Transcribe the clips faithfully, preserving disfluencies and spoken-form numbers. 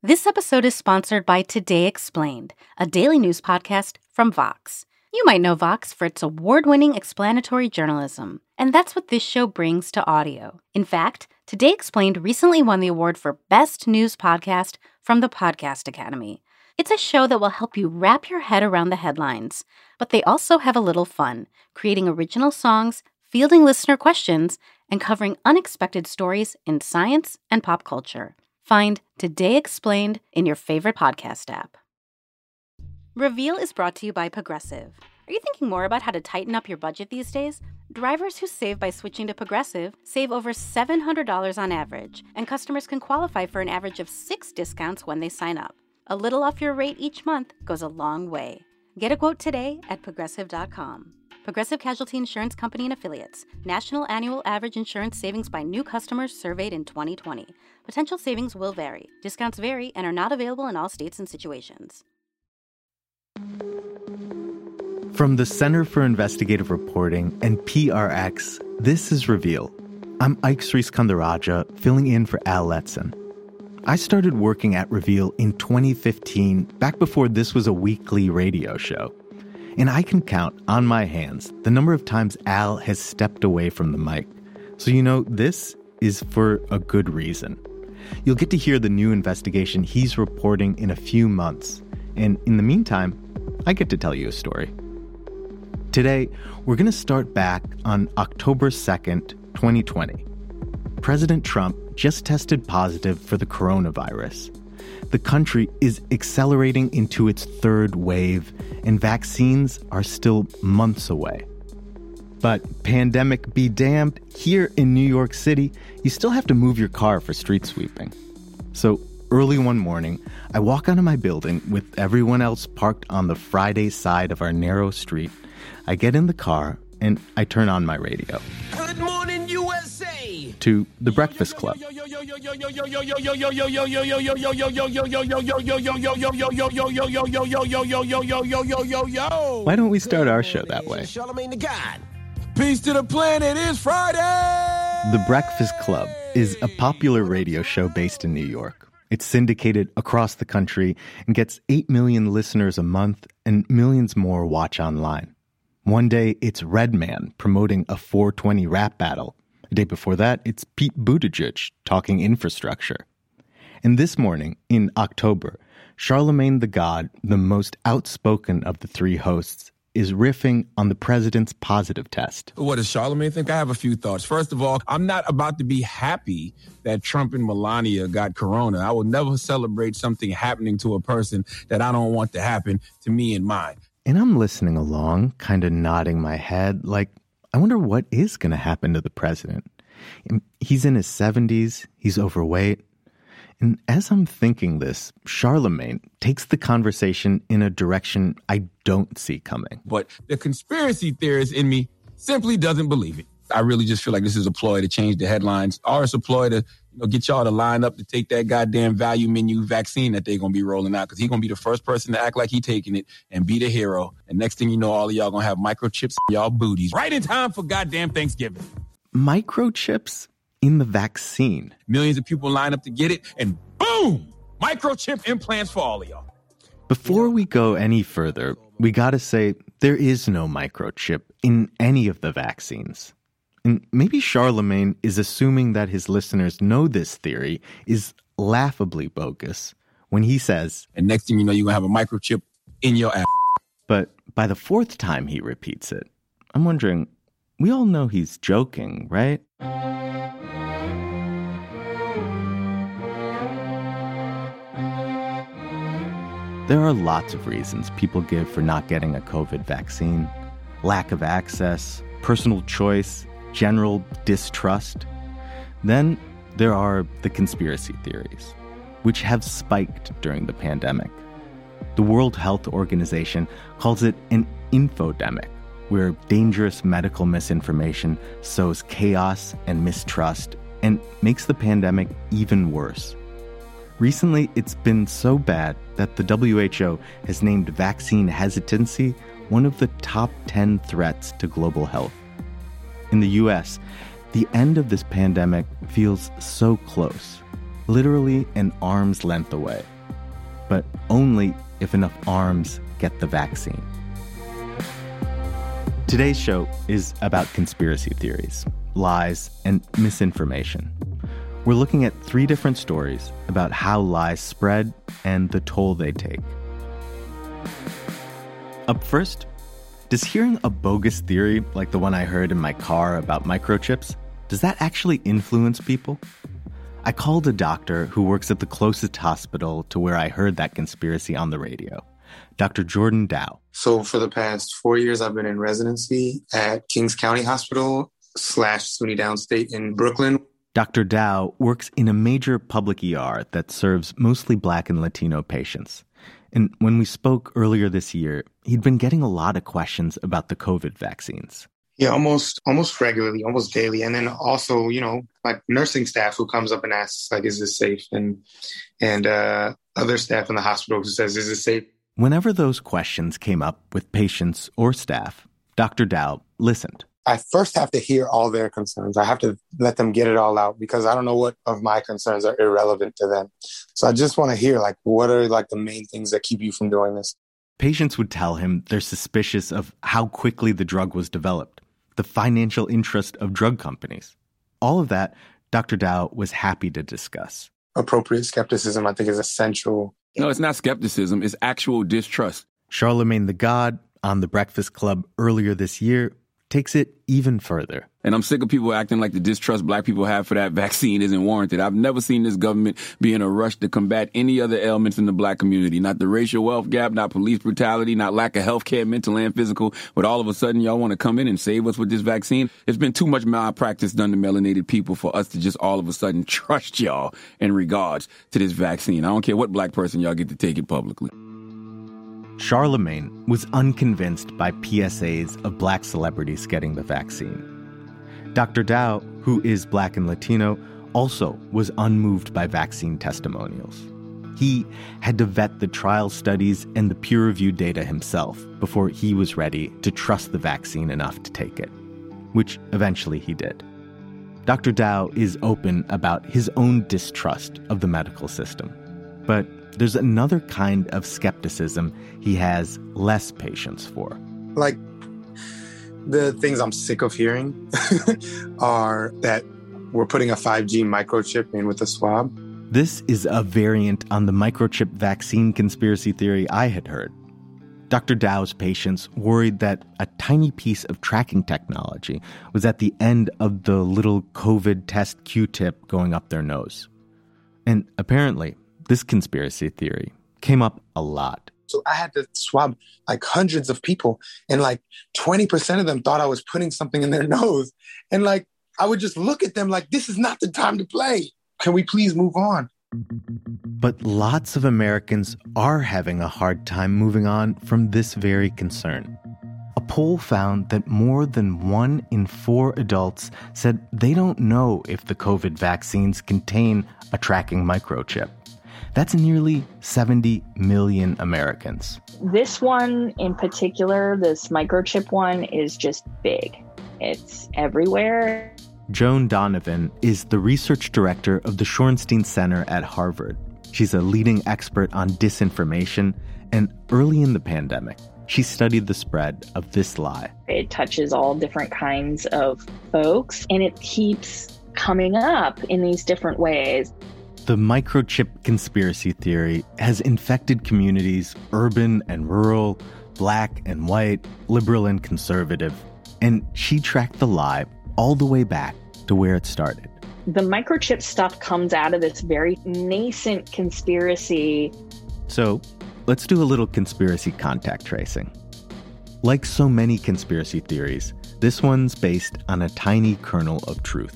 This episode is sponsored by Today Explained, a daily news podcast from Vox. You might know Vox for its award-winning explanatory journalism, and that's what this show brings to audio. In fact, Today Explained recently won the award for Best News Podcast from the Podcast Academy. It's a show that will help you wrap your head around the headlines, but they also have a little fun, creating original songs, fielding listener questions, and covering unexpected stories in science and pop culture. Find Today Explained in your favorite podcast app. Reveal is brought to you by Progressive. Are you thinking more about how to tighten up your budget these days? Drivers who save by switching to Progressive save over seven hundred dollars on average, and customers can qualify for an average of six discounts when they sign up. A little off your rate each month goes a long way. Get a quote today at progressive dot com. Progressive Casualty Insurance Company and Affiliates. National annual average insurance savings by new customers surveyed in twenty twenty. Potential savings will vary. Discounts vary and are not available in all states and situations. From the Center for Investigative Reporting and P R X, this is Reveal. I'm Ike Sriskandarajah, filling in for Al Letson. I started working at Reveal in twenty fifteen, back before this was a weekly radio show. And I can count on my hands the number of times Al has stepped away from the mic. So you know, this is for a good reason. You'll get to hear the new investigation he's reporting in a few months. And in the meantime, I get to tell you a story. Today, we're going to start back on October second, twenty twenty. President Trump just tested positive for the coronavirus. The country is accelerating into its third wave, and vaccines are still months away. But pandemic be damned, here in New York City, you still have to move your car for street sweeping. So early one morning, I walk out of my building with everyone else parked on the Friday side of our narrow street. I get in the car and I turn on my radio. Good morning, U S A! To The Breakfast Club. Why don't we start our show that way? Charlamagne the God. Peace to the planet, it's Friday! The Breakfast Club is a popular radio show based in New York. It's syndicated across the country and gets eight million listeners a month, and millions more watch online. One day, it's Redman promoting a four twenty rap battle. The day before that, it's Pete Buttigieg talking infrastructure. And this morning, in October, Charlamagne the God, the most outspoken of the three hosts, is riffing on the president's positive test. What does Charlamagne think? I have a few thoughts. First of all, I'm not about to be happy that Trump and Melania got corona. I will never celebrate something happening to a person that I don't want to happen to me and mine. And I'm listening along, kind of nodding my head, like, I wonder what is going to happen to the president. He's in his seventies, he's overweight. And as I'm thinking this, Charlamagne takes the conversation in a direction I don't see coming. But the conspiracy theorist in me simply doesn't believe it. I really just feel like this is a ploy to change the headlines, or it's a ploy to, you know, get y'all to line up to take that goddamn value menu vaccine that they're going to be rolling out, because he's going to be the first person to act like he taking it and be the hero. And next thing you know, all of y'all going to have microchips in y'all booties right in time for goddamn Thanksgiving. Microchips in the vaccine? Millions of people line up to get it, and boom! Microchip implants for all of y'all. Before we go any further, we got to say there is no microchip in any of the vaccines. And maybe Charlamagne is assuming that his listeners know this theory is laughably bogus when he says, and next thing you know, you're going to have a microchip in your ass. But by the fourth time he repeats it, I'm wondering, we all know he's joking, right? There are lots of reasons people give for not getting a COVID vaccine. Lack of access, personal choice, general distrust. Then there are the conspiracy theories, which have spiked during the pandemic. The World Health Organization calls it an infodemic, where dangerous medical misinformation sows chaos and mistrust and makes the pandemic even worse. Recently, it's been so bad that the W H O has named vaccine hesitancy one of the top ten threats to global health. In the U S, the end of this pandemic feels so close. literally an arm's length away. But only if enough arms get the vaccine. Today's show is about conspiracy theories, lies, and misinformation. We're looking at three different stories about how lies spread and the toll they take. Up first, does hearing a bogus theory like the one I heard in my car about microchips, does that actually influence people? I called a doctor who works at the closest hospital to where I heard that conspiracy on the radio, Doctor Jordan Dow. So for the past four years, I've been in residency at Kings County Hospital slash SUNY Downstate in Brooklyn. Doctor Dow works in a major public E R that serves mostly Black and Latino patients. And when we spoke earlier this year, he'd been getting a lot of questions about the COVID vaccines. Yeah, almost almost regularly, almost daily. And then also, you know, like nursing staff who comes up and asks, like, is this safe? And and uh, other staff in the hospital who says, is this safe? Whenever those questions came up with patients or staff, Doctor Dow listened. I first have to hear all their concerns. I have to let them get it all out because I don't know what of my concerns are irrelevant to them. So I just want to hear, like, what are like the main things that keep you from doing this? Patients would tell him they're suspicious of how quickly the drug was developed, the financial interest of drug companies. All of that, Doctor Dow was happy to discuss. Appropriate skepticism, I think, is essential. No, it's not skepticism. It's actual distrust. Charlemagne the God on The Breakfast Club earlier this year takes it even further. And I'm sick of people acting like the distrust Black people have for that vaccine isn't warranted. I've never seen this government be in a rush to combat any other ailments in the Black community. Not the racial wealth gap, not police brutality, not lack of health care, mental and physical. But all of a sudden, y'all want to come in and save us with this vaccine? There's been too much malpractice done to melanated people for us to just all of a sudden trust y'all in regards to this vaccine. I don't care what Black person y'all get to take it publicly. Charlemagne was unconvinced by P S As of Black celebrities getting the vaccine. Doctor Dow, who is Black and Latino, also was unmoved by vaccine testimonials. He had to vet the trial studies and the peer-reviewed data himself before he was ready to trust the vaccine enough to take it, which eventually he did. Doctor Dow is open about his own distrust of the medical system, but there's another kind of skepticism he has less patience for. Like, the things I'm sick of hearing are that we're putting a five G microchip in with a swab. This is a variant on the microchip vaccine conspiracy theory I had heard. Doctor Dow's patients worried that a tiny piece of tracking technology was at the end of the little COVID test Q-tip going up their nose. And apparently, this conspiracy theory came up a lot. So I had to swab like hundreds of people, and like twenty percent of them thought I was putting something in their nose. And like, I would just look at them like, this is not the time to play. Can we please move on? But lots of Americans are having a hard time moving on from this very concern. A poll found that more than one in four adults said they don't know if the COVID vaccines contain a tracking microchip. That's nearly seventy million Americans. This one in particular, this microchip one, is just big. It's everywhere. Joan Donovan is the research director of the Shorenstein Center at Harvard. She's a leading expert on disinformation, and early in the pandemic, she studied the spread of this lie. It touches all different kinds of folks, and it keeps coming up in these different ways. The microchip conspiracy theory has infected communities, urban and rural, Black and white, liberal and conservative, and she tracked the lie all the way back to where it started. The microchip stuff comes out of this very nascent conspiracy. So let's do a little conspiracy contact tracing. Like so many conspiracy theories, this one's based on a tiny kernel of truth.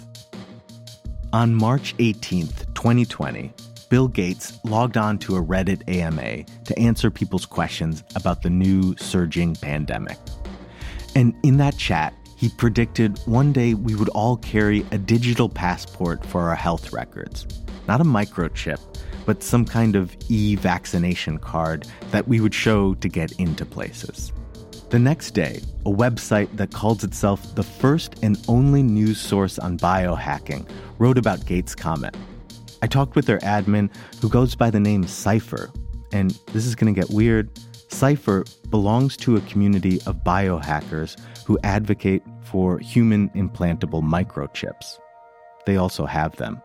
On March eighteenth, twenty twenty, Bill Gates logged on to a Reddit A M A to answer people's questions about the new surging pandemic. And in that chat, he predicted one day we would all carry a digital passport for our health records. Not a microchip, but some kind of e-vaccination card that we would show to get into places. The next day, a website that calls itself the first and only news source on biohacking wrote about Gates' comment. I talked with their admin, who goes by the name Cypher. And this is going to get weird. Cypher belongs to a community of biohackers who advocate for human implantable microchips. They also have them.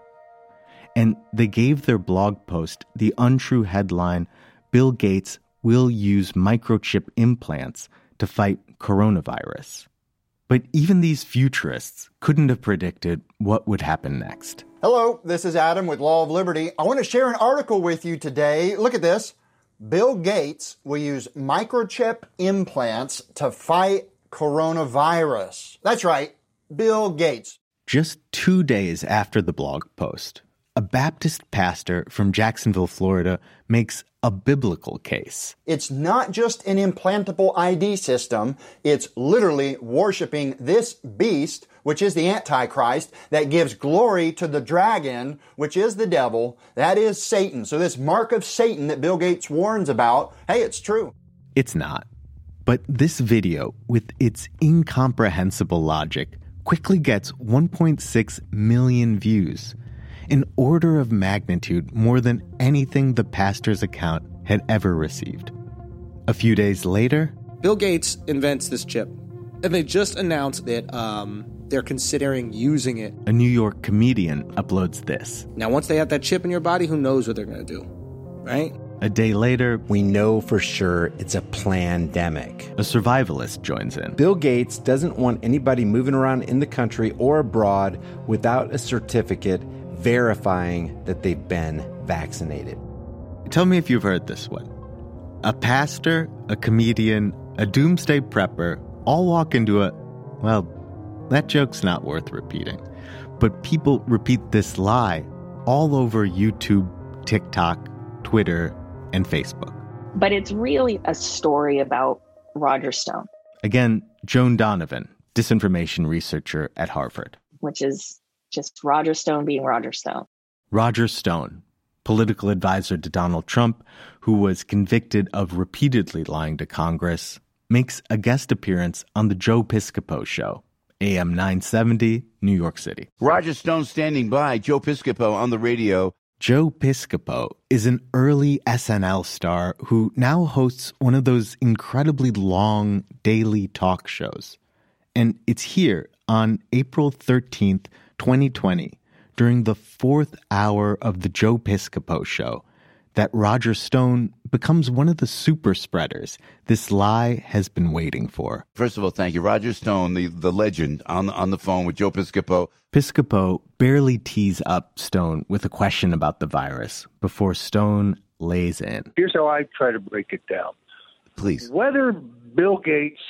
And they gave their blog post the untrue headline, Bill Gates will use microchip implants to fight coronavirus. But even these futurists couldn't have predicted what would happen next. Hello, this is Adam with Law of Liberty. I want to share an article with you today. Look at this. Bill Gates will use microchip implants to fight coronavirus. That's right, Bill Gates. Just two days after the blog post, a Baptist pastor from Jacksonville, Florida, makes a biblical case. It's not just an implantable I D system. It's literally worshiping this beast, which is the Antichrist, that gives glory to the dragon, which is the devil. That is Satan. So this mark of Satan that Bill Gates warns about, hey, it's true. It's not. But this video, with its incomprehensible logic, quickly gets one point six million views, an order of magnitude more than anything the pastor's account had ever received. A few days later, Bill Gates invents this chip, and they just announced that um, they're considering using it. A New York comedian uploads this. Now, once they have that chip in your body, who knows what they're going to do, right? A day later, we know for sure it's a plandemic. A survivalist joins in. Bill Gates doesn't want anybody moving around in the country or abroad without a certificate verifying that they've been vaccinated. Tell me if you've heard this one. A pastor, a comedian, a doomsday prepper all walk into a, well, that joke's not worth repeating. But people repeat this lie all over YouTube, TikTok, Twitter, and Facebook. But it's really a story about Roger Stone. Again, Joan Donovan, disinformation researcher at Harvard. Which is just Roger Stone being Roger Stone. Roger Stone, political advisor to Donald Trump, who was convicted of repeatedly lying to Congress, makes a guest appearance on the Joe Piscopo Show, A M nine seventy, New York City. Roger Stone standing by, Joe Piscopo on the radio. Joe Piscopo is an early S N L star who now hosts one of those incredibly long daily talk shows. And it's here on April thirteenth, twenty twenty, during the fourth hour of the Joe Piscopo Show, that Roger Stone becomes one of the super spreaders this lie has been waiting for. First of all, thank you. Roger Stone, the, the legend, on the, on the phone with Joe Piscopo. Piscopo barely tees up Stone with a question about the virus before Stone lays in. Here's how I try to break it down. Please. Whether Bill Gates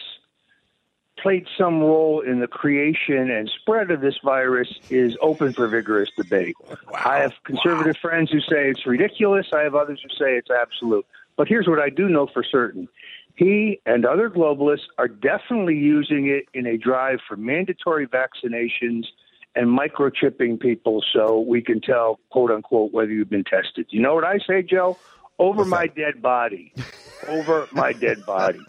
played some role in the creation and spread of this virus is open for vigorous debate. Wow. I have conservative wow. friends who say it's ridiculous. I have others who say it's absolute. But here's what I do know for certain. He and other globalists are definitely using it in a drive for mandatory vaccinations and microchipping people so we can tell, quote unquote, whether you've been tested. You know what I say, Joe? Over my dead body. Over my dead body.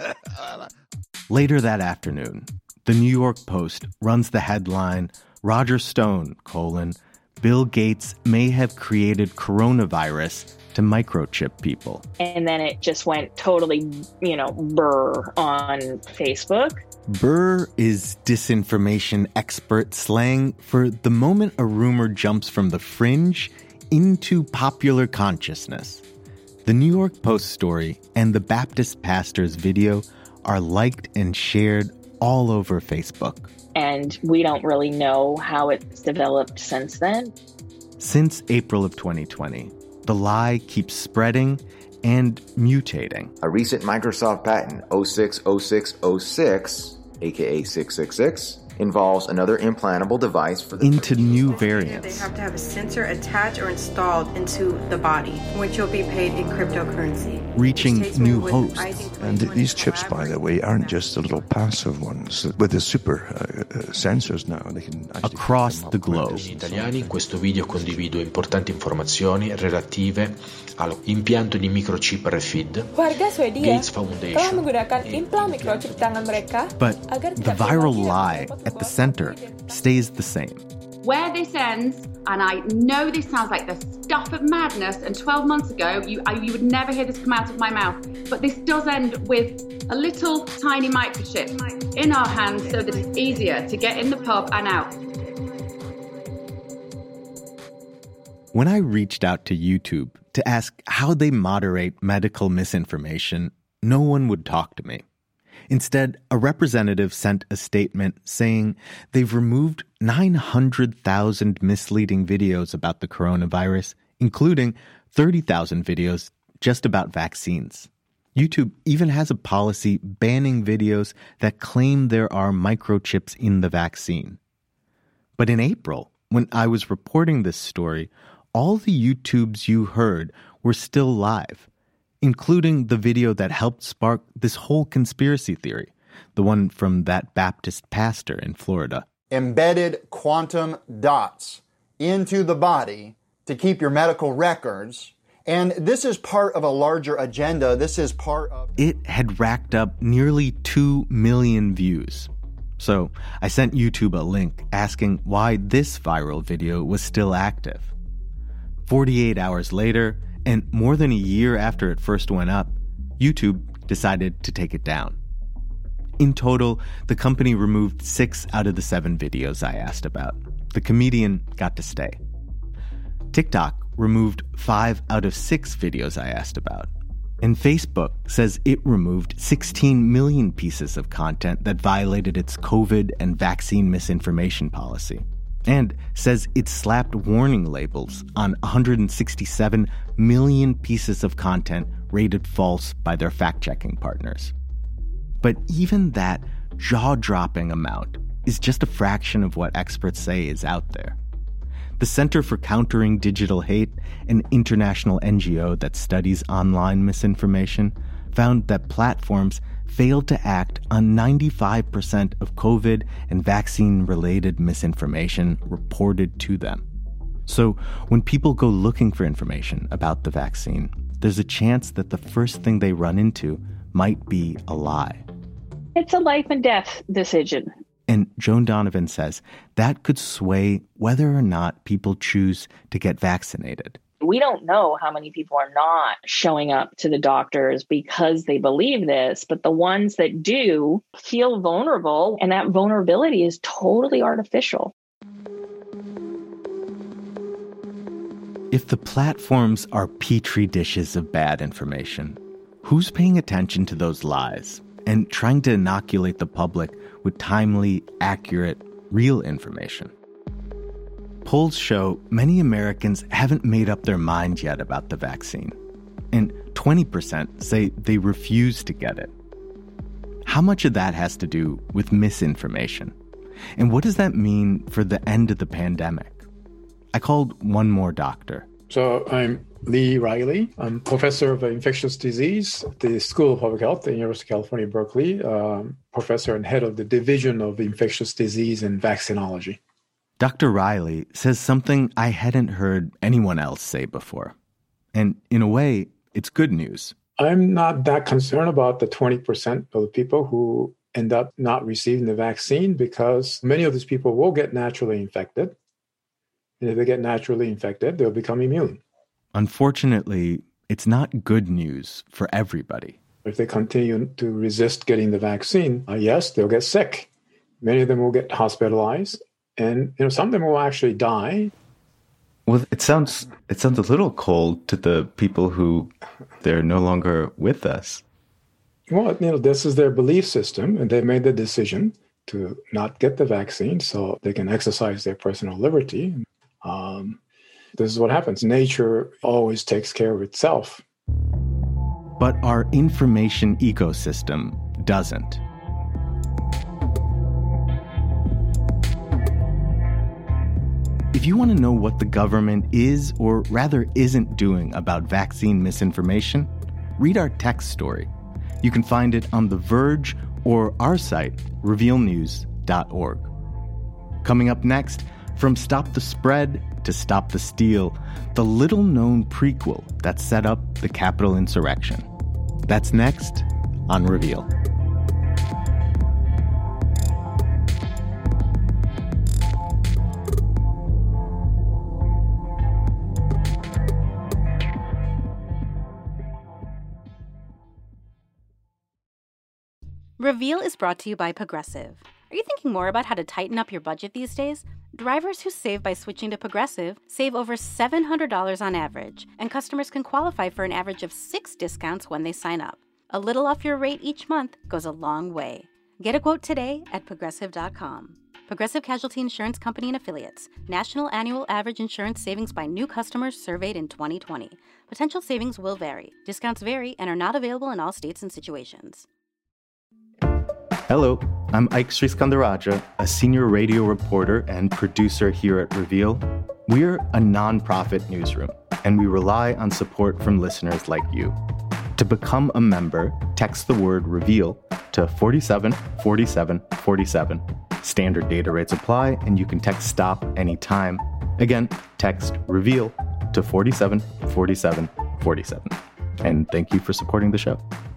Later that afternoon, the New York Post runs the headline, Roger Stone, colon, Bill Gates may have created coronavirus to microchip people. And then it just went totally, you know, burr on Facebook. Burr is disinformation expert slang for the moment a rumor jumps from the fringe into popular consciousness. The New York Post story and the Baptist pastor's video are liked and shared all over Facebook. And we don't really know how it's developed since then. Since April of twenty twenty, the lie keeps spreading and mutating. A recent Microsoft patent, oh six oh six oh six, aka six six six, involves another implantable device for the into new variants. They have to have a sensor attached or installed into the body, which will be paid in cryptocurrency. Reaching new hosts. And these chips, by the way, aren't just the little passive ones. With the super uh, uh, sensors now, they can actually across the globe. In italiani, in questo video condivido importanti informazioni relative all'impianto di microchip RFID. Warga Swedia Gates Foundation telah menggunakan implan microchip tangan mereka. But the viral lie at the center stays the same. Where this ends, and I know this sounds like the stuff of madness, and twelve months ago, you, I, you would never hear this come out of my mouth, but this does end with a little tiny microchip in our hands so that it's easier to get in the pub and out. When I reached out to YouTube to ask how they moderate medical misinformation, no one would talk to me. Instead, a representative sent a statement saying they've removed nine hundred thousand misleading videos about the coronavirus, including thirty thousand videos just about vaccines. YouTube even has a policy banning videos that claim there are microchips in the vaccine. But in April, when I was reporting this story, all the YouTubes you heard were still live, including the video that helped spark this whole conspiracy theory, the one from that Baptist pastor in Florida. Embedded quantum dots into the body to keep your medical records. And this is part of a larger agenda. This is part of... It had racked up nearly two million views. So I sent YouTube a link asking why this viral video was still active. forty-eight hours later, and more than a year after it first went up, YouTube decided to take it down. In total, the company removed six out of the seven videos I asked about. The comedian got to stay. TikTok removed five out of six videos I asked about. And Facebook says it removed sixteen million pieces of content that violated its COVID and vaccine misinformation policy. And says it slapped warning labels on one hundred sixty-seven million pieces of content rated false by their fact-checking partners. But even that jaw-dropping amount is just a fraction of what experts say is out there. The Center for Countering Digital Hate, an international N G O that studies online misinformation, found that platforms failed to act on ninety-five percent of COVID and vaccine-related misinformation reported to them. So when people go looking for information about the vaccine, there's a chance that the first thing they run into might be a lie. It's a life and death decision. And Joan Donovan says that could sway whether or not people choose to get vaccinated. We don't know how many people are not showing up to the doctors because they believe this, but the ones that do feel vulnerable, and that vulnerability is totally artificial. If the platforms are petri dishes of bad information, who's paying attention to those lies and trying to inoculate the public with timely, accurate, real information? Polls show many Americans haven't made up their mind yet about the vaccine, and twenty percent say they refuse to get it. How much of that has to do with misinformation? And what does that mean for the end of the pandemic? I called one more doctor. So I'm Lee Riley. I'm professor of infectious disease at the School of Public Health at the University of California, Berkeley, um, professor and head of the Division of Infectious Disease and Vaccinology. Doctor Riley says something I hadn't heard anyone else say before. And in a way, it's good news. I'm not that concerned about the twenty percent of the people who end up not receiving the vaccine, because many of these people will get naturally infected. And if they get naturally infected, they'll become immune. Unfortunately, it's not good news for everybody. If they continue to resist getting the vaccine, uh, yes, they'll get sick. Many of them will get hospitalized. And you know, some of them will actually die. Well, it sounds it sounds a little cold to the people who they're no longer with us. Well, you know, this is their belief system, and they made the decision to not get the vaccine so they can exercise their personal liberty. Um, this is what happens. Nature always takes care of itself. But our information ecosystem doesn't. If you want to know what the government is, or rather isn't doing about vaccine misinformation, read our text story. You can find it on The Verge or our site, reveal news dot org. Coming up next, from Stop the Spread to Stop the Steal, the little-known prequel that set up the Capitol insurrection. That's next on Reveal. Reveal is brought to you by Progressive. Are you thinking more about how to tighten up your budget these days? Drivers who save by switching to Progressive save over seven hundred dollars on average, and customers can qualify for an average of six discounts when they sign up. A little off your rate each month goes a long way. Get a quote today at progressive dot com. Progressive Casualty Insurance Company and Affiliates. National annual average insurance savings by new customers surveyed in twenty twenty. Potential savings will vary. Discounts vary and are not available in all states and situations. Hello, I'm Ike Sriskandarajah, a senior radio reporter and producer here at Reveal. We're a nonprofit newsroom, and we rely on support from listeners like you. To become a member, text the word REVEAL to four seven four seven four seven. Standard data rates apply, and you can text STOP anytime. Again, text REVEAL to four seven four seven four seven. And thank you for supporting the show.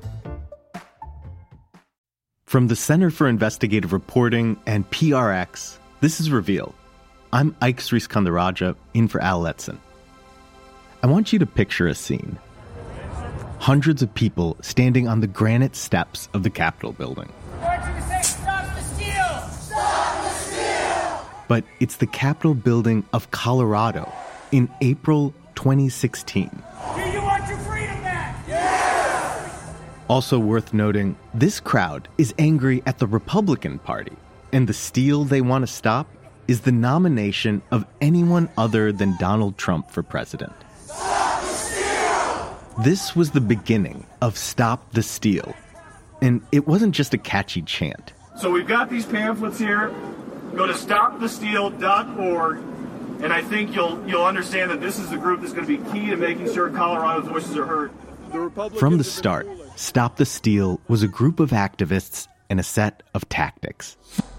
From the Center for Investigative Reporting and P R X, this is Reveal. I'm Ike Sriskandarajah, in for Al Letson. I want you to picture a scene. Hundreds of people standing on the granite steps of the Capitol building. I want you to say, stop the steal! Stop the steal! But it's the Capitol building of Colorado in April twenty sixteen. Do you want your freedom back? Yes! Also worth noting, this crowd is angry at the Republican Party, and the steal they want to stop is the nomination of anyone other than Donald Trump for president. Stop the steal! This was the beginning of Stop the Steal, and it wasn't just a catchy chant. So we've got these pamphlets here. Go to stop the steal dot org, and I think you'll you'll understand that this is the group that's going to be key to making sure Colorado's voices are heard. From the start, Stop the Steal was a group of activists and a set of tactics.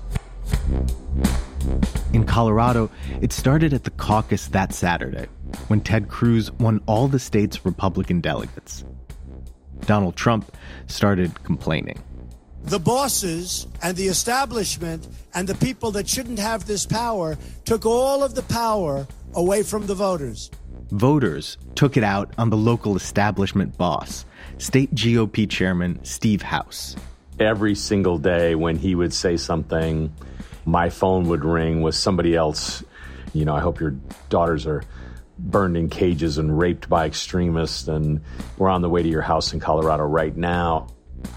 In Colorado, it started at the caucus that Saturday, when Ted Cruz won all the state's Republican delegates. Donald Trump started complaining. The bosses and the establishment and the people that shouldn't have this power took all of the power away from the voters. Voters took it out on the local establishment boss, State G O P Chairman Steve House. Every single day when he would say something, my phone would ring with somebody else. You know, I hope your daughters are burned in cages and raped by extremists, and we're on the way to your house in Colorado right now.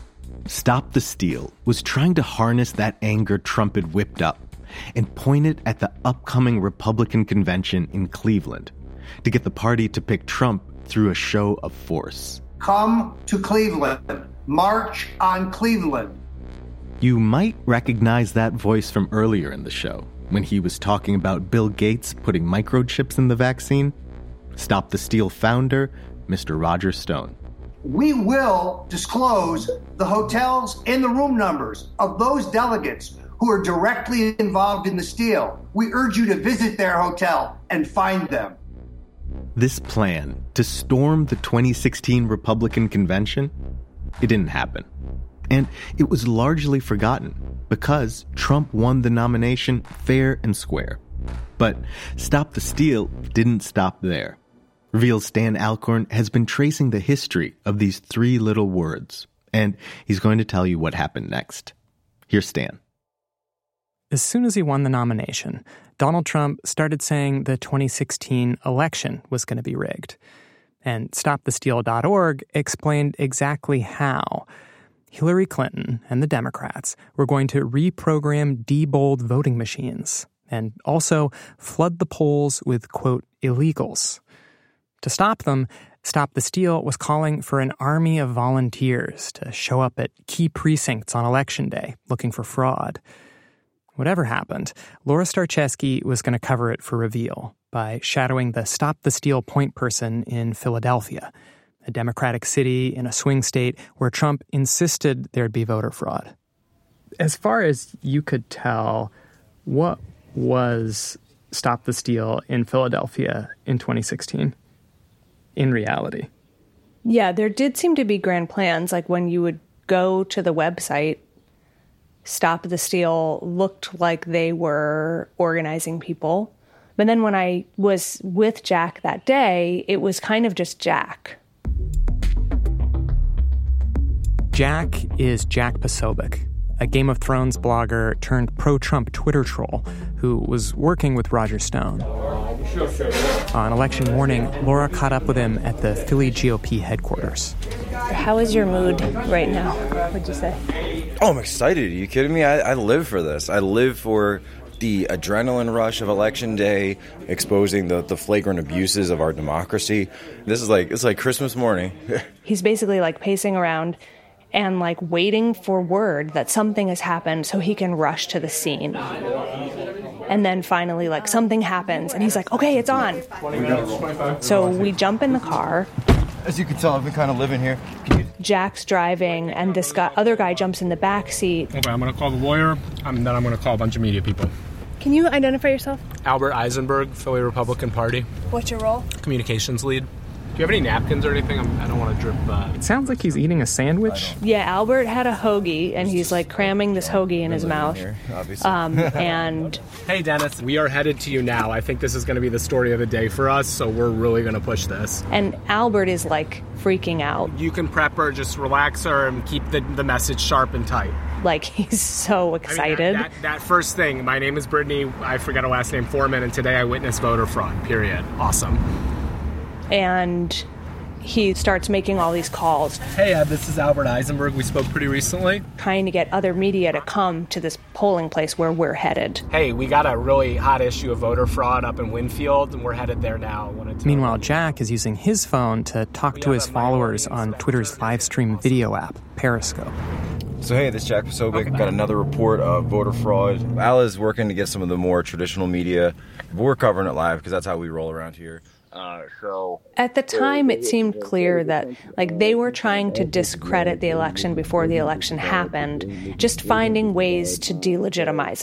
Stop the Steal was trying to harness that anger Trump had whipped up and point it at the upcoming Republican convention in Cleveland to get the party to pick Trump through a show of force. Come to Cleveland. March on Cleveland. You might recognize that voice from earlier in the show, when he was talking about Bill Gates putting microchips in the vaccine. Stop the Steal founder, Mister Roger Stone. We will disclose the hotels and the room numbers of those delegates who are directly involved in the steal. We urge you to visit their hotel and find them. This plan to storm the twenty sixteen Republican convention, it didn't happen. And it was largely forgotten because Trump won the nomination fair and square. But Stop the Steal didn't stop there. Reveal's Stan Alcorn has been tracing the history of these three little words, and he's going to tell you what happened next. Here's Stan. As soon as he won the nomination, Donald Trump started saying the twenty sixteen election was going to be rigged. And stop the steal dot org explained exactly how. Hillary Clinton and the Democrats were going to reprogram debold voting machines and also flood the polls with, quote, illegals. To stop them, Stop the Steal was calling for an army of volunteers to show up at key precincts on Election Day looking for fraud. Whatever happened, Laura Starcheski was going to cover it for Reveal by shadowing the Stop the Steal point person in Philadelphia, a Democratic city in a swing state where Trump insisted there'd be voter fraud. As far as you could tell, what was Stop the Steal in Philadelphia in twenty sixteen? In reality. Yeah, there did seem to be grand plans. Like when you would go to the website, Stop the Steal looked like they were organizing people. But then when I was with Jack that day, it was kind of just Jack. Jack is Jack Posobiec, a Game of Thrones blogger turned pro-Trump Twitter troll who was working with Roger Stone. On election morning, Laura caught up with him at the Philly G O P headquarters. How is your mood right now, would you say? Oh, I'm excited. Are you kidding me? I, I live for this. I live for the adrenaline rush of Election Day, exposing the, the flagrant abuses of our democracy. This is like, it's like Christmas morning. He's basically like pacing around and like waiting for word that something has happened so he can rush to the scene. And then finally, like, something happens and he's like, okay, it's on. So we jump in the car. As you can tell, I've been kind of living here. Jack's driving, and this guy, other guy jumps in the back seat. Okay, I'm going to call the lawyer, and then I'm going to call a bunch of media people. Can you identify yourself? Albert Eisenberg, Philly Republican Party. What's your role? Communications lead. Do you have any napkins or anything? I'm, I don't want to drip. Uh... It sounds like he's eating a sandwich. Yeah, Albert had a hoagie, and he's like cramming this hoagie in his mouth. Here, obviously. Um, and hey, Dennis, we are headed to you now. I think this is going to be the story of the day for us, so we're really going to push this. And Albert is like freaking out. You can prep her, just relax her, and keep the, the message sharp and tight. Like, he's so excited. I mean, that, that, that first thing, my name is Brittany, I forgot her last name, Foreman, and today I witnessed voter fraud, period. Awesome. And he starts making all these calls. Hey, uh, this is Albert Eisenberg. We spoke pretty recently. Trying to get other media to come to this polling place where we're headed. Hey, we got a really hot issue of voter fraud up in Winfield, and we're headed there now. Meanwhile, Jack is using his phone to talk to his followers on Twitter's live stream video app, Periscope. So, hey, this is Jack Posobiec. Got another report of voter fraud. Al is working to get some of the more traditional media, but we're covering it live because that's how we roll around here. Uh, so At the time, it seemed clear that, like, they were trying to discredit the election before the election happened, just finding ways to delegitimize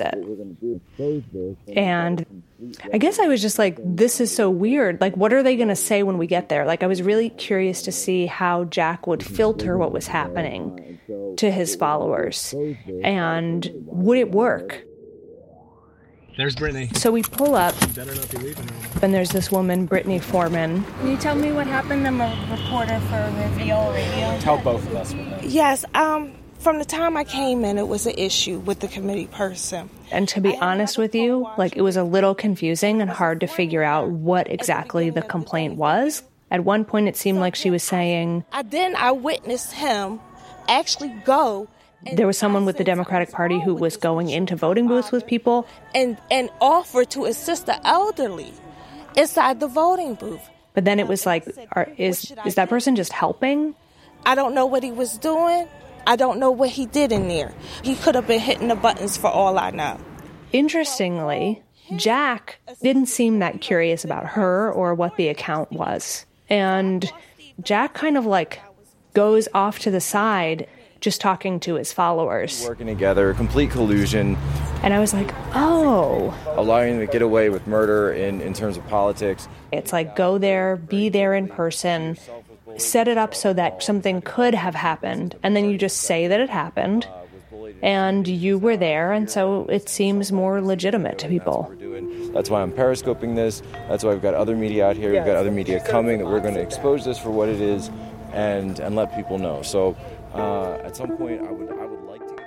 it. And I guess I was just like, this is so weird. Like, what are they going to say when we get there? Like, I was really curious to see how Jack would filter what was happening to his followers. And would it work? There's Brittany. So we pull up, You better not be leaving her. and there's this woman, Brittany Foreman. Can you tell me what happened? I'm a reporter for Reveal Radio. Tell both of us what happened. Yes, um, from the time I came in, it was an issue with the committee person. And to be honest with you, like, it was a little confusing and hard to figure out what exactly the complaint was. At one point, it seemed like she was saying, I then I witnessed him actually go. There was someone with the Democratic Party who was going into voting booths with people and and offer to assist the elderly inside the voting booth. But then it was like, are, is is that person just helping? I don't know what he was doing. I don't know what he did in there. He could have been hitting the buttons for all I know. Interestingly, Jack didn't seem that curious about her or what the account was. And Jack kind of like goes off to the side, just talking to his followers. Working together, complete collusion. And I was like, oh. Allowing them to get away with murder in, in terms of politics. It's like, go there, be there in person, set it up so that something could have happened, and then you just say that it happened, and you were there, and so it seems more legitimate to people. That's why I'm periscoping this. That's why we've got other media out here. We've got other media coming, that we're going to expose this for what it is and, and let people know. So Uh, at some point, I would I would like to.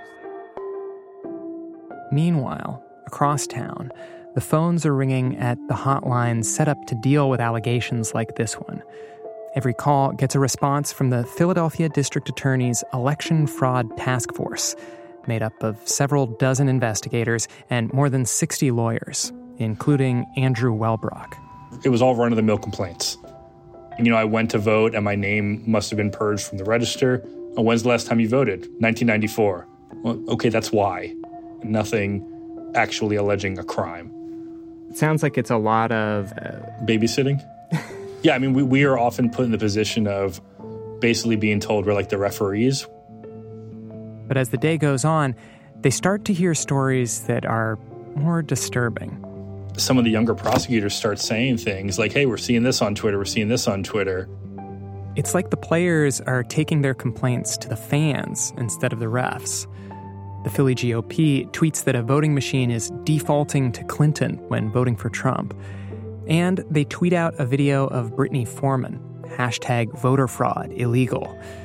Meanwhile, across town, the phones are ringing at the hotlines set up to deal with allegations like this one. Every call gets a response from the Philadelphia District Attorney's Election Fraud Task Force, made up of several dozen investigators and more than sixty lawyers, including Andrew Welbrock. It was all run-of-the-mill complaints. You know, I went to vote and my name must have been purged from the register. Oh, when's the last time you voted? nineteen ninety-four. Well, okay, that's why. Nothing actually alleging a crime. It sounds like it's a lot of... Uh... Babysitting? Yeah, I mean, we, we are often put in the position of basically being told we're like the referees. But as the day goes on, they start to hear stories that are more disturbing. Some of the younger prosecutors start saying things like, hey, we're seeing this on Twitter, we're seeing this on Twitter. It's like the players are taking their complaints to the fans instead of the refs. The Philly G O P tweets that a voting machine is defaulting to Clinton when voting for Trump. And they tweet out a video of Brittany Foreman, hashtag voter fraud illegal.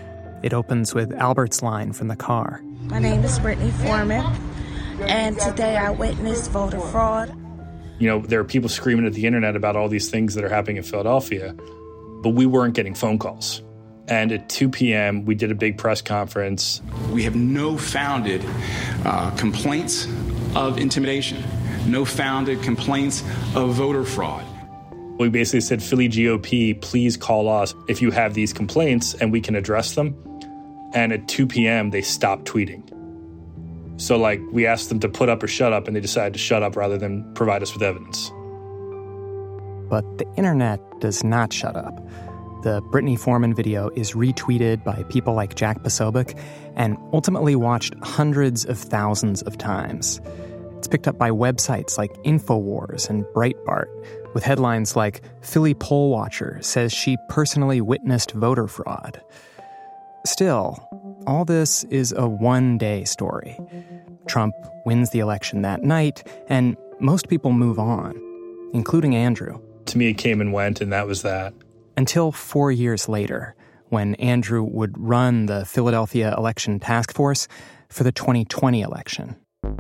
It opens with Albert's line from the car. My name is Brittany Foreman, and today I witnessed voter fraud. You know, there are people screaming at the internet about all these things that are happening in Philadelphia, but we weren't getting phone calls. And at two p.m., we did a big press conference. We have no founded uh, complaints of intimidation, no founded complaints of voter fraud. We basically said, Philly G O P, please call us if you have these complaints and we can address them. And at two p.m., they stopped tweeting. So, like, we asked them to put up or shut up, and they decided to shut up rather than provide us with evidence. But the internet does not shut up. The Brittany Foreman video is retweeted by people like Jack Posobiec and ultimately watched hundreds of thousands of times. It's picked up by websites like InfoWars and Breitbart, with headlines like, Philly poll watcher says she personally witnessed voter fraud. Still, all this is a one-day story. Trump wins the election that night, and most people move on, including Andrew. To me, it came and went, and that was that. Until four years later, when Andrew would run the Philadelphia Election Task Force for the twenty twenty election.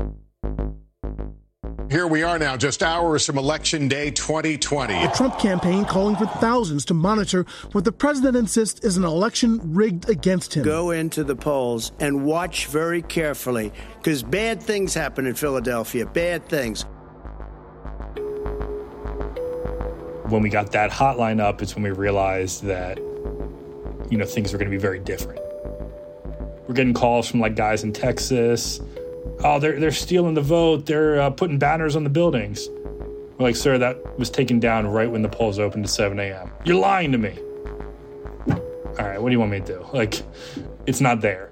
Here we are now, just hours from Election Day twenty twenty. The Trump campaign calling for thousands to monitor what the president insists is an election rigged against him. Go into the polls and watch very carefully, because bad things happen in Philadelphia, bad things. When we got that hotline up, it's when we realized that, you know, things were going to be very different. We're getting calls from, like, guys in Texas. Oh, they're they're stealing the vote. They're uh, putting banners on the buildings. We're like, sir, that was taken down right when the polls opened at seven a.m. You're lying to me. All right, what do you want me to do? Like, it's not there.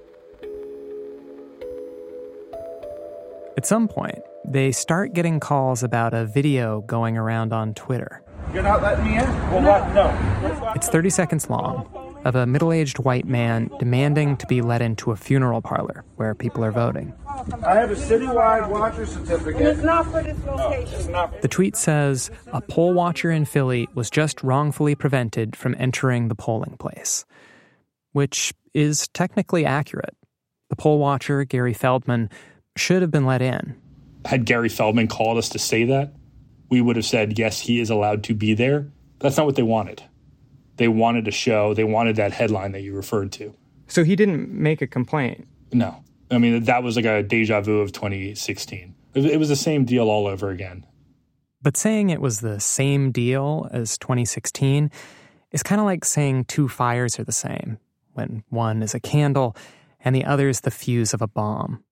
At some point, they start getting calls about a video going around on Twitter. You're not letting me in? Well, what? No. It's thirty seconds long, of a middle-aged white man demanding to be let into a funeral parlor where people are voting. I have a citywide watcher certificate. It's not for this location. No, the tweet says, a poll watcher in Philly was just wrongfully prevented from entering the polling place. Which is technically accurate. The poll watcher, Gary Feldman, should have been let in. Had Gary Feldman called us to say that, we would have said, yes, he is allowed to be there. That's not what they wanted. They wanted a show. They wanted that headline that you referred to. So he didn't make a complaint? No. I mean, that was like a deja vu of twenty sixteen. It was the same deal all over again. But saying it was the same deal as twenty sixteen is kind of like saying two fires are the same, when one is a candle and the other is the fuse of a bomb.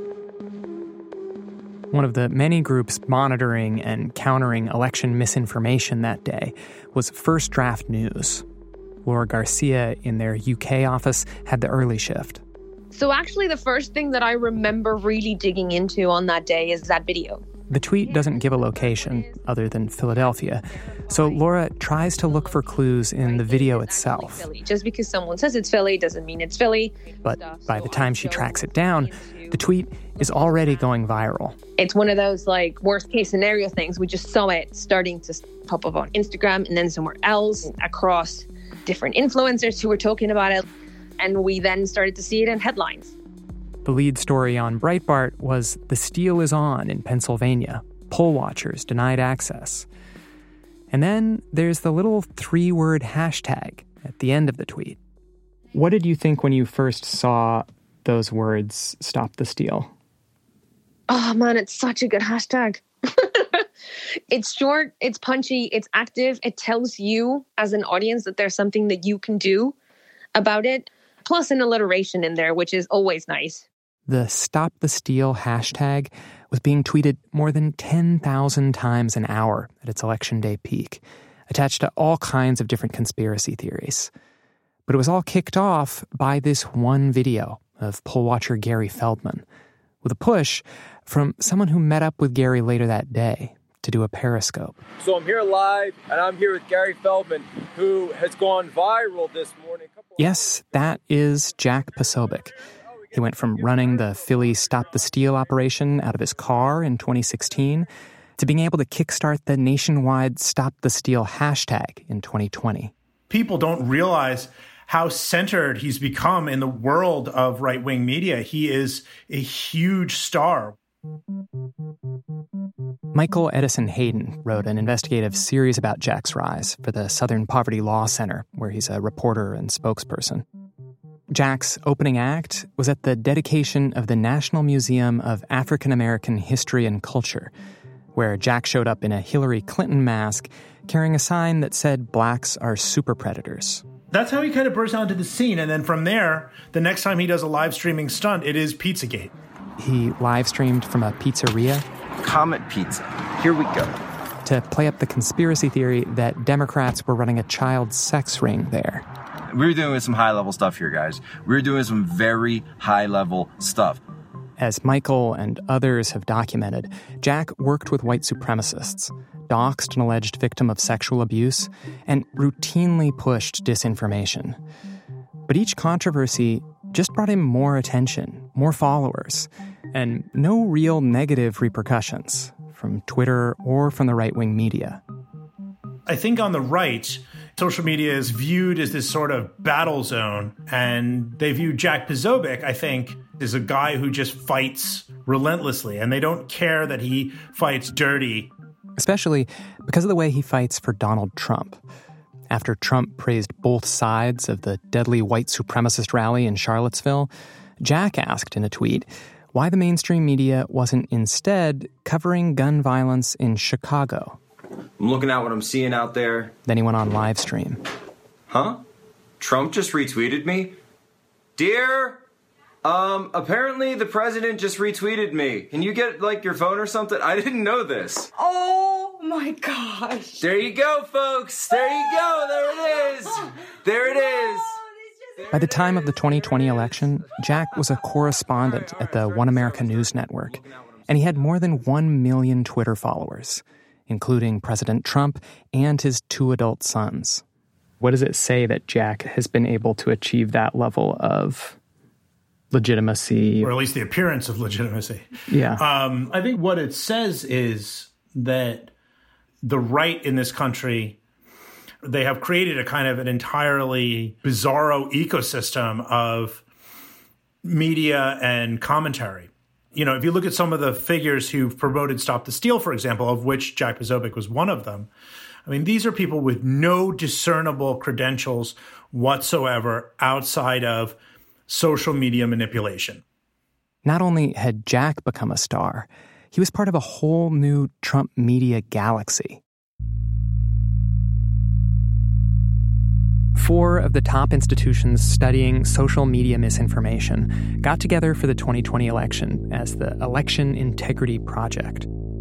One of the many groups monitoring and countering election misinformation that day was First Draft News. Laura Garcia in their U K office had the early shift. So actually the first thing that I remember really digging into on that day is that video. The tweet doesn't give a location other than Philadelphia, so Laura tries to look for clues in the video itself. Just because someone says it's Philly doesn't mean it's Philly. But by the time she tracks it down, the tweet is already going viral. It's one of those like worst case scenario things. We just saw it starting to pop up on Instagram and then somewhere else across different influencers who were talking about it. And we then started to see it in headlines. The lead story on Breitbart was The Steal is On in Pennsylvania. Poll watchers denied access. And then there's the little three-word hashtag at the end of the tweet. What did you think when you first saw those words, Stop the Steal? Oh, man, it's such a good hashtag. It's short, it's punchy, it's active. It tells you as an audience that there's something that you can do about it. Plus an alliteration in there, which is always nice. The Stop the Steal hashtag was being tweeted more than ten thousand times an hour at its election day peak, attached to all kinds of different conspiracy theories. But it was all kicked off by this one video of poll watcher Gary Feldman, with a push from someone who met up with Gary later that day to do a Periscope. So I'm here live, and I'm here with Gary Feldman, who has gone viral this morning. Yes, that is Jack Posobiec. He went from running the Philly Stop the Steal operation out of his car in twenty sixteen to being able to kickstart the nationwide Stop the Steal hashtag in twenty twenty. People don't realize how centered he's become in the world of right-wing media. He is a huge star. Michael Edison Hayden wrote an investigative series about Jack's rise for the Southern Poverty Law Center, where he's a reporter and spokesperson. Jack's opening act was at the dedication of the National Museum of African American History and Culture, where Jack showed up in a Hillary Clinton mask carrying a sign that said blacks are super predators. That's how he kind of bursts onto the scene. And then from there, the next time he does a live streaming stunt, it is Pizzagate. He live streamed from a pizzeria. Comet Pizza. Here we go. To play up the conspiracy theory that Democrats were running a child sex ring there. We're doing some high-level stuff here, guys. We're doing some very high-level stuff. As Michael and others have documented, Jack worked with white supremacists, doxed an alleged victim of sexual abuse, and routinely pushed disinformation. But each controversy just brought him more attention, more followers, and no real negative repercussions from Twitter or from the right-wing media. I think on the right, social media is viewed as this sort of battle zone, and they view Jack Posobiec, I think, as a guy who just fights relentlessly, and they don't care that he fights dirty. Especially because of the way he fights for Donald Trump. After Trump praised both sides of the deadly white supremacist rally in Charlottesville, Jack asked in a tweet why the mainstream media wasn't instead covering gun violence in Chicago. I'm looking at what I'm seeing out there. Then he went on live stream. Huh? Trump just retweeted me? Dear, um, apparently the president just retweeted me. Can you get, like, your phone or something? I didn't know this. Oh, my gosh. There you go, folks. There you go. There it is. There it is. By the time of the twenty twenty election, Jack was a correspondent at the One America News Network, and he had more than one million Twitter followers, including President Trump and his two adult sons. What does it say that Jack has been able to achieve that level of legitimacy? Or at least the appearance of legitimacy. Yeah. Um, I think what it says is that the right in this country, they have created a kind of an entirely bizarro ecosystem of media and commentary. You know, if you look at some of the figures who've promoted Stop the Steal, for example, of which Jack Posobiec was one of them, I mean, these are people with no discernible credentials whatsoever outside of social media manipulation. Not only had Jack become a star, he was part of a whole new Trump media galaxy. Four of the top institutions studying social media misinformation got together for the twenty twenty election as the Election Integrity Project.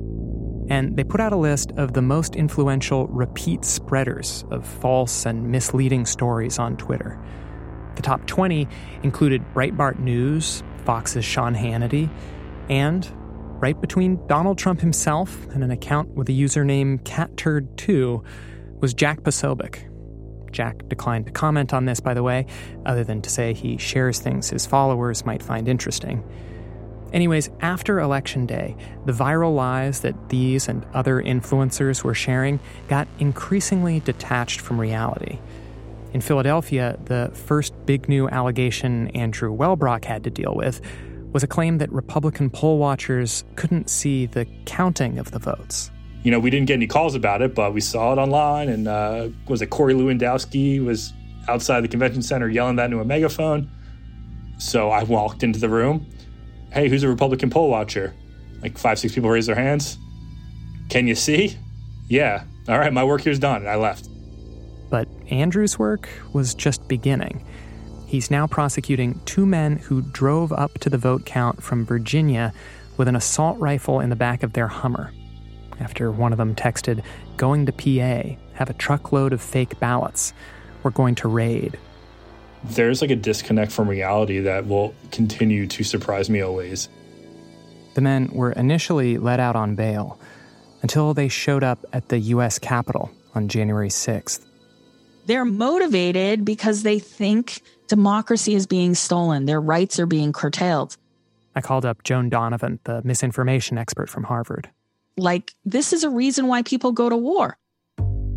And they put out a list of the most influential repeat spreaders of false and misleading stories on Twitter. The top twenty included Breitbart News, Fox's Sean Hannity, and right between Donald Trump himself and an account with the username cat turd two was Jack Posobiec. Jack declined to comment on this, by the way, other than to say he shares things his followers might find interesting. Anyways, after Election Day, the viral lies that these and other influencers were sharing got increasingly detached from reality. In Philadelphia, the first big new allegation Andrew Wellbrock had to deal with was a claim that Republican poll watchers couldn't see the counting of the votes. You know, we didn't get any calls about it, but we saw it online, and uh, was it Corey Lewandowski was outside the convention center yelling that into a megaphone. So I walked into the room. Hey, who's a Republican poll watcher? Like five, six people raised their hands. Can you see? Yeah. All right, my work here's done, and I left. But Andrew's work was just beginning. He's now prosecuting two men who drove up to the vote count from Virginia with an assault rifle in the back of their Hummer. After one of them texted, "Going to P A, have a truckload of fake ballots. We're going to raid." There's like a disconnect from reality that will continue to surprise me always. The men were initially let out on bail until they showed up at the U S Capitol on January sixth. They're motivated because they think democracy is being stolen. Their rights are being curtailed. I called up Joan Donovan, the misinformation expert from Harvard. Like, this is a reason why people go to war.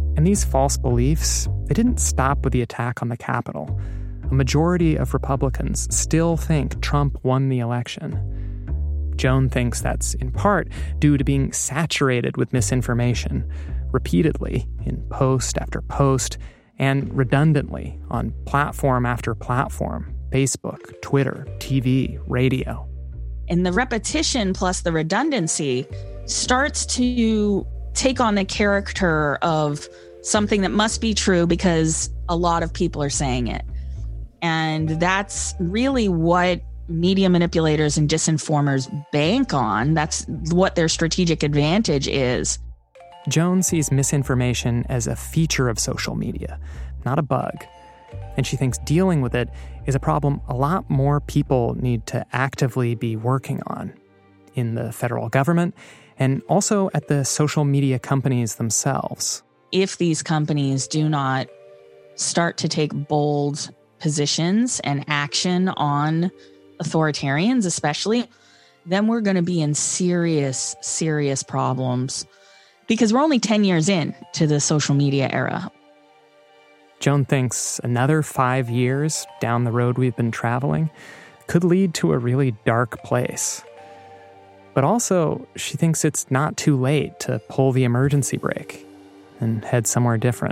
And these false beliefs, they didn't stop with the attack on the Capitol. A majority of Republicans still think Trump won the election. Joan thinks that's in part due to being saturated with misinformation, repeatedly in post after post, and redundantly on platform after platform, Facebook, Twitter, T V, radio. And the repetition plus the redundancy starts to take on the character of something that must be true because a lot of people are saying it. And that's really what media manipulators and disinformers bank on. That's what their strategic advantage is. Joan sees misinformation as a feature of social media, not a bug. And she thinks dealing with it is a problem a lot more people need to actively be working on in the federal government and also at the social media companies themselves. If these companies do not start to take bold positions and action on authoritarians especially, then we're going to be in serious, serious problems because we're only ten years in to the social media era. Joan thinks another five years down the road we've been traveling could lead to a really dark place. But also, she thinks it's not too late to pull the emergency brake and head somewhere different.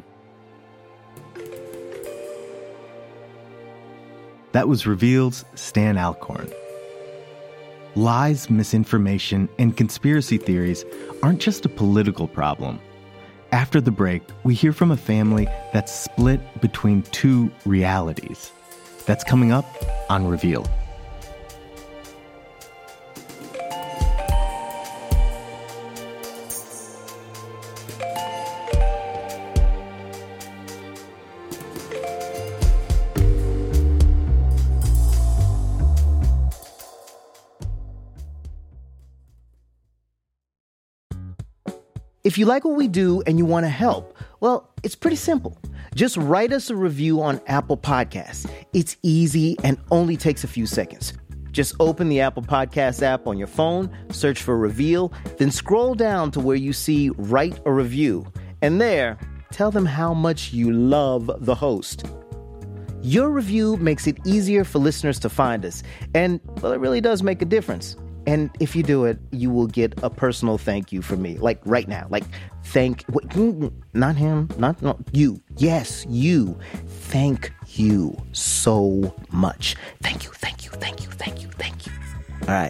That was Reveal's Stan Alcorn. Lies, misinformation, and conspiracy theories aren't just a political problem. After the break, we hear from a family that's split between two realities. That's coming up on Reveal. If you like what we do and you want to help, well, it's pretty simple. Just write us a review on Apple Podcasts. It's easy and only takes a few seconds. Just open the Apple Podcasts app on your phone, search for Reveal, then scroll down to where you see Write a Review. And there, tell them how much you love the host. Your review makes it easier for listeners to find us. And, well, it really does make a difference. And if you do it, you will get a personal thank you from me. Like right now. Like, thank... Wait, not him. Not, not you. Yes, you. Thank you so much. Thank you, thank you, thank you, thank you, thank you. All right.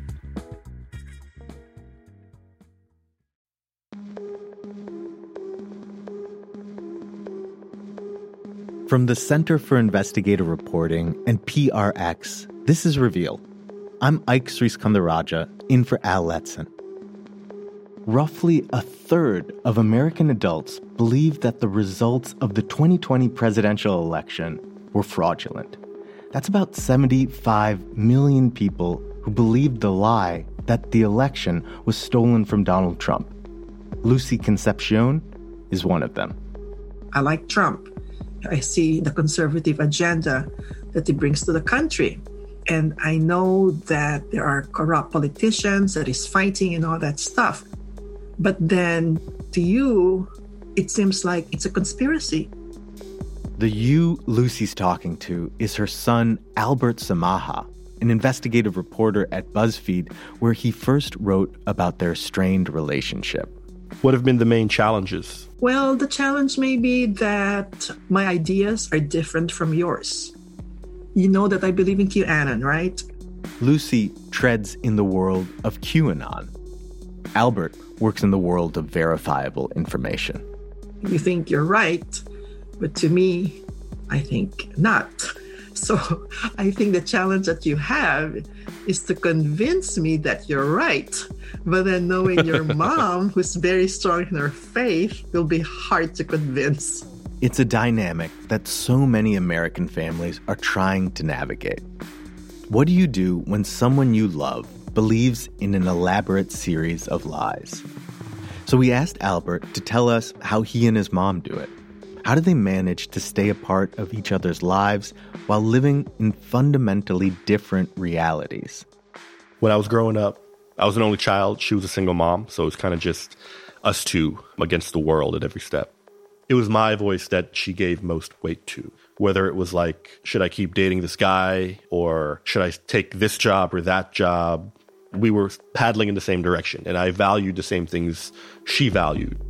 From the Center for Investigative Reporting and P R X, this is Reveal. I'm Ike Sriskandarajah, in for Al Letson. Roughly a third of American adults believe that the results of the twenty twenty presidential election were fraudulent. That's about seventy-five million people who believed the lie that the election was stolen from Donald Trump. Lucy Concepcion is one of them. I like Trump. I see the conservative agenda that he brings to the country. And I know that there are corrupt politicians that is fighting and all that stuff. But then to you, it seems like it's a conspiracy. The you Lucy's talking to is her son, Albert Samaha, an investigative reporter at BuzzFeed, where he first wrote about their strained relationship. What have been the main challenges? Well, the challenge may be that my ideas are different from yours. You know that I believe in QAnon, right? Lucy treads in the world of QAnon. Albert works in the world of verifiable information. You think you're right, but to me, I think not. So I think the challenge that you have is to convince me that you're right. But then knowing your mom, who's very strong in her faith, will be hard to convince. It's a dynamic that so many American families are trying to navigate. What do you do when someone you love believes in an elaborate series of lies? So we asked Albert to tell us how he and his mom do it. How do they manage to stay a part of each other's lives while living in fundamentally different realities? When I was growing up, I was an only child. She was a single mom, so it was kind of just us two against the world at every step. it was my voice that she gave most weight to. Whether it was like, should I keep dating this guy, or should I take this job or that job? We were paddling in the same direction, and I valued the same things she valued.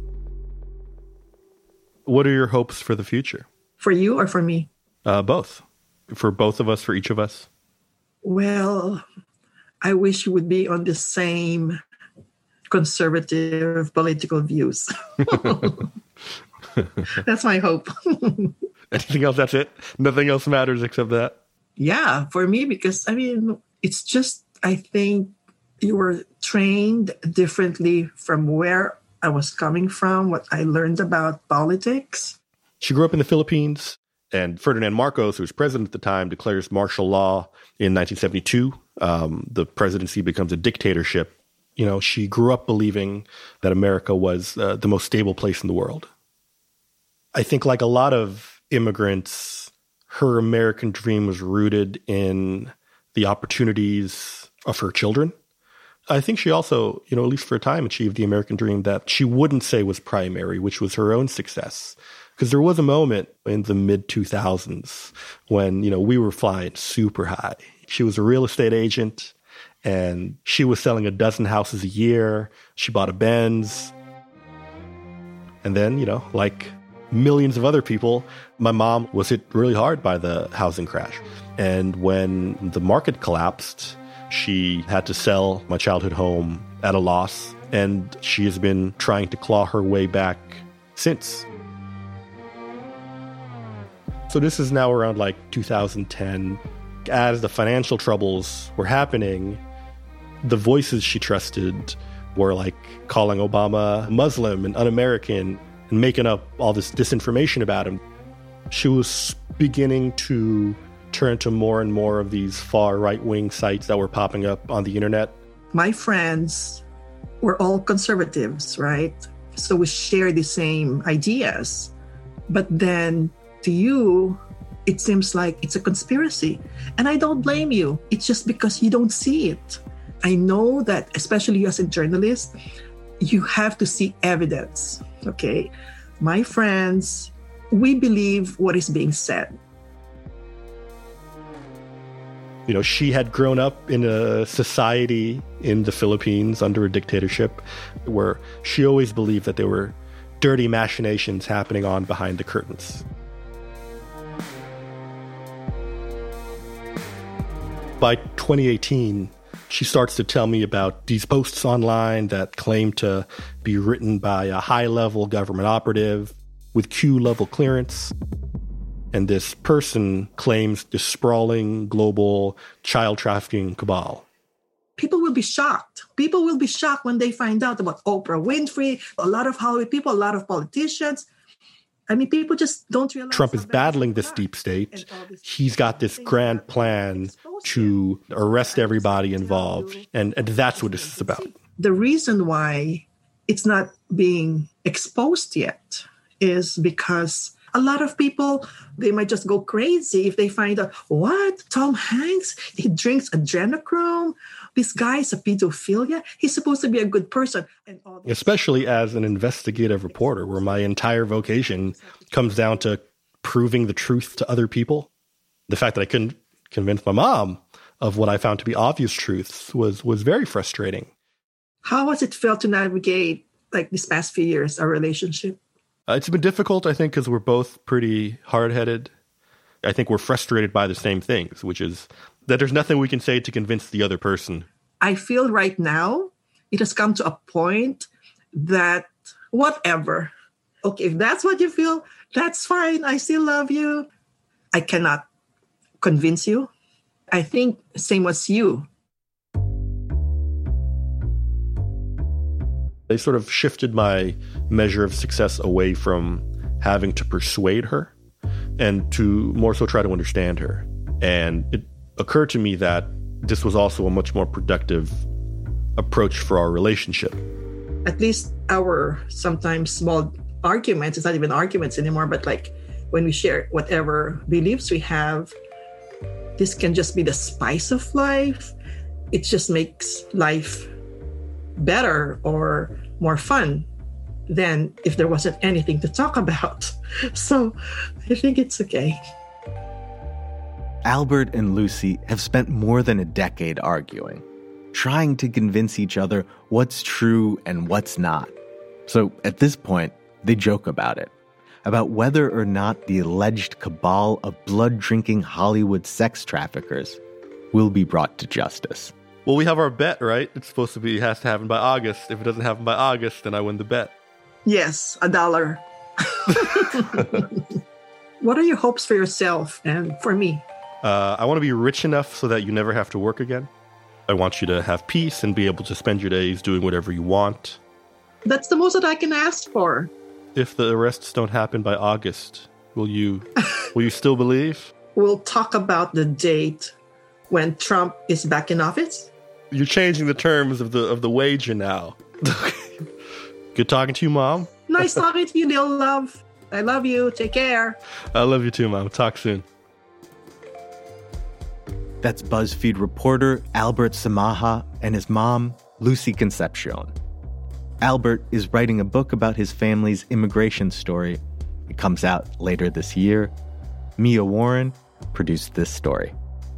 What are your hopes for the future? For you or for me? Uh, both. For both of us, for each of us. Well, I wish you would be on the same conservative political views. That's my hope. Anything else? That's it? Nothing else matters except that? Yeah, for me, because, I mean, it's just, I think you were trained differently from where I was coming from, what I learned about politics. She grew up in the Philippines, and Ferdinand Marcos, who was president at the time, declares martial law in nineteen seventy-two. Um, the presidency becomes a dictatorship. You know, she grew up believing that America was uh, the most stable place in the world. I think, like a lot of immigrants, her American dream was rooted in the opportunities of her children. I think she also, you know, at least for a time, achieved the American dream that she wouldn't say was primary, which was her own success. Because there was a moment in the mid two thousands when, you know, we were flying super high. She was a real estate agent, and she was selling a dozen houses a year. She bought a Benz. And then, you know, like millions of other people, my mom was hit really hard by the housing crash. And when the market collapsed, she had to sell my childhood home at a loss, and she has been trying to claw her way back since. So this is now around like two thousand ten. As the financial troubles were happening, the voices she trusted were like calling Obama Muslim and un-American and making up all this disinformation about him. She was beginning to turn to more and more of these far right-wing sites that were popping up on the internet. My friends were all conservatives, right? So we share the same ideas. But then to you, it seems like it's a conspiracy. And I don't blame you. It's just because you don't see it. I know that, especially as a journalist, you have to see evidence, okay? My friends, we believe what is being said. You know, she had grown up in a society in the Philippines under a dictatorship where she always believed that there were dirty machinations happening on behind the curtains. By twenty eighteen, she starts to tell me about these posts online that claim to be written by a high-level government operative with Q-level clearance. And this person claims this sprawling global child trafficking cabal. People will be shocked. People will be shocked when they find out about Oprah Winfrey, a lot of Hollywood people, a lot of politicians. I mean, people just don't realize. Trump is battling this deep state. He's got this grand plan to arrest everybody involved. And, and that's what this is about. The reason why it's not being exposed yet is because a lot of people, they might just go crazy if they find out, what? Tom Hanks, he drinks adrenochrome. This guy is a pedophilia. He's supposed to be a good person. And all Especially as an investigative reporter, where my entire vocation comes down to proving the truth to other people. The fact that I couldn't convince my mom of what I found to be obvious truths was, was very frustrating. How has it felt to navigate, like, these past few years, our relationship? Uh, it's been difficult, I think, because we're both pretty hard-headed. I think we're frustrated by the same things, which is that there's nothing we can say to convince the other person. I feel right now it has come to a point that whatever. Okay, if that's what you feel, that's fine. I still love you. I cannot convince you. I think same as you. They sort of shifted my measure of success away from having to persuade her and to more so try to understand her. And it occurred to me that this was also a much more productive approach for our relationship. At least our sometimes small arguments, it's not even arguments anymore, but like when we share whatever beliefs we have, this can just be the spice of life. It just makes life better or more fun. than if there wasn't anything to talk about. So I think it's okay. Albert and Lucy have spent more than a decade arguing, trying to convince each other what's true and what's not. So at this point, they joke about it, about whether or not the alleged cabal of blood-drinking Hollywood sex traffickers will be brought to justice. Well, we have our bet, right? It's supposed to be, it has to happen by August. If it doesn't happen by August, then I win the bet. Yes, a dollar. What are your hopes for yourself and for me? Uh, I want to be rich enough so that you never have to work again. I want you to have peace and be able to spend your days doing whatever you want. That's the most that I can ask for. If the arrests don't happen by August, will you will you still believe? We'll talk about the date when Trump is back in office. You're changing the terms of the of the wager now. Good talking to you, Mom. Nice talking to you, little love. I love you. Take care. I love you too, Mom. Talk soon. That's BuzzFeed reporter Albert Samaha and his mom, Lucy Concepcion. Albert is writing a book about his family's immigration story. It comes out later this year. Mia Warren produced this story.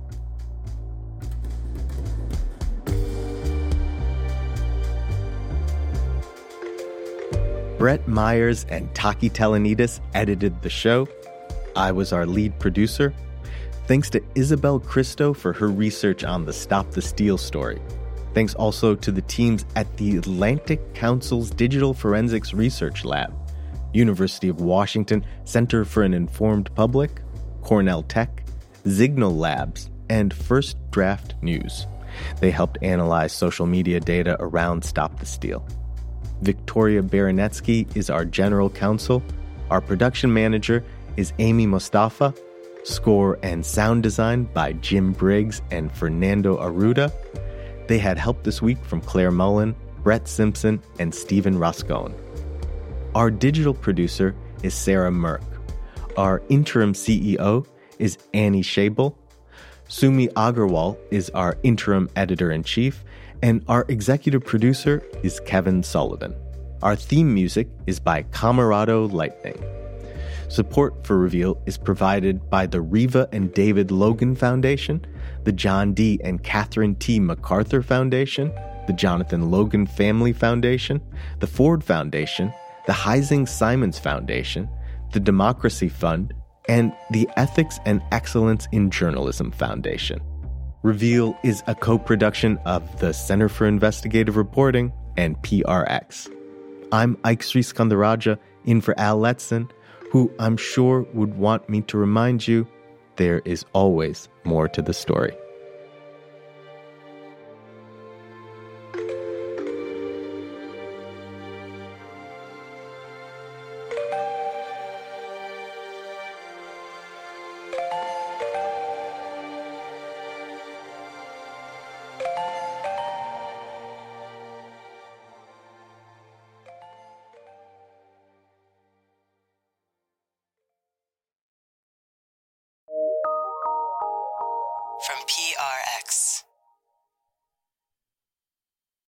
Brett Myers and Taki Telenidis edited the show. I was our lead producer. Thanks to Isabel Cristo for her research on the Stop the Steal story. Thanks also to the teams at the Atlantic Council's Digital Forensics Research Lab, University of Washington Center for an Informed Public, Cornell Tech, Signal Labs, and First Draft News. They helped analyze social media data around Stop the Steal. Victoria Baranetsky is our general counsel. Our production manager is Amy Mostafa. Score and sound design by Jim Briggs and Fernando Arruda. They had help this week from Claire Mullen, Brett Simpson, and Stephen Roscone. Our digital producer is Sarah Merck. Our interim C E O is Annie Schabel. Sumi Agarwal is our interim editor-in-chief, and our executive producer is Kevin Sullivan. Our theme music is by Camarado Lightning. Support for Reveal is provided by the Reva and David Logan Foundation, the John D. and Catherine T. MacArthur Foundation, the Jonathan Logan Family Foundation, the Ford Foundation, the Heising Simons Foundation, the Democracy Fund, and the Ethics and Excellence in Journalism Foundation. Reveal is a co-production of the Center for Investigative Reporting and P R X. I'm Ike Sriskandarajah, in for Al Letson, who I'm sure would want me to remind you there is always more to the story.